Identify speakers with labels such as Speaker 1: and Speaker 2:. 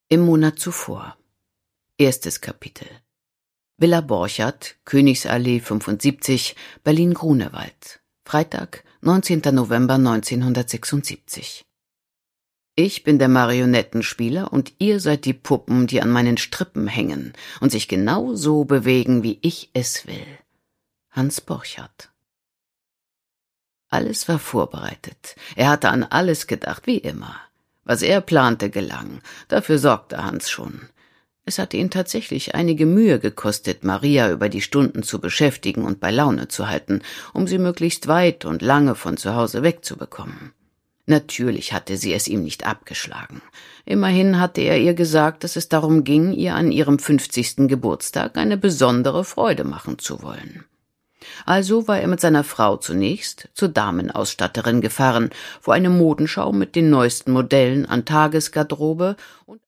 Speaker 1: Im Monat zuvor. Erstes Kapitel. Villa Borchardt, Königsallee 75, Berlin-Grunewald. Freitag, 19. November 1976. Ich bin der Marionettenspieler und ihr seid die Puppen, die an meinen Strippen hängen und sich genau so bewegen, wie ich es will. Hans Borchardt. Alles war vorbereitet. Er hatte an alles gedacht, wie immer. Was er plante, gelang. Dafür sorgte Hans schon. Es hatte ihn tatsächlich einige Mühe gekostet, Maria über die Stunden zu beschäftigen und bei Laune zu halten, um sie möglichst weit und lange von zu Hause wegzubekommen. Natürlich hatte sie es ihm nicht abgeschlagen. Immerhin hatte er ihr gesagt, dass es darum ging, ihr an ihrem 50. Geburtstag eine besondere Freude machen zu wollen. Also war er mit seiner Frau zunächst zur Damenausstatterin gefahren, wo eine Modenschau mit den neuesten Modellen an Tagesgarderobe und